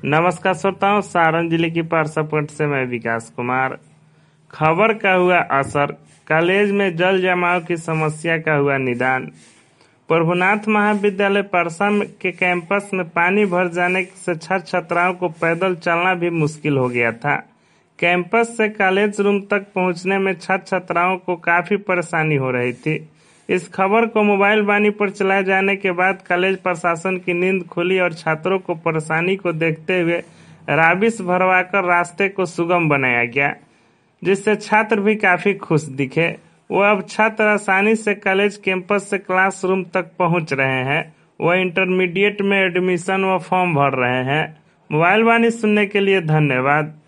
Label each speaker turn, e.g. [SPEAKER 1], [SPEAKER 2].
[SPEAKER 1] नमस्कार श्रोताओं, सारण जिले की पारसापट से मैं विकास कुमार। खबर का हुआ असर, कॉलेज में जल जमाव की समस्या का हुआ निदान। प्रभुनाथ महाविद्यालय परसा के कैंपस में पानी भर जाने से छात्र छात्राओं को पैदल चलना भी मुश्किल हो गया था। कैंपस से कॉलेज रूम तक पहुंचने में छात्र छात्राओं को काफी परेशानी हो रही थी। इस खबर को मोबाइल वाणी पर चलाए जाने के बाद कॉलेज प्रशासन की नींद खुली और छात्रों को परेशानी को देखते हुए राबिश भरवाकर रास्ते को सुगम बनाया गया, जिससे छात्र भी काफी खुश दिखे। वो अब छात्र आसानी से कॉलेज कैंपस से क्लासरूम तक पहुंच रहे हैं। वह इंटरमीडिएट में एडमिशन व फॉर्म भर रहे हैं। मोबाइल वाणी सुनने के लिए धन्यवाद।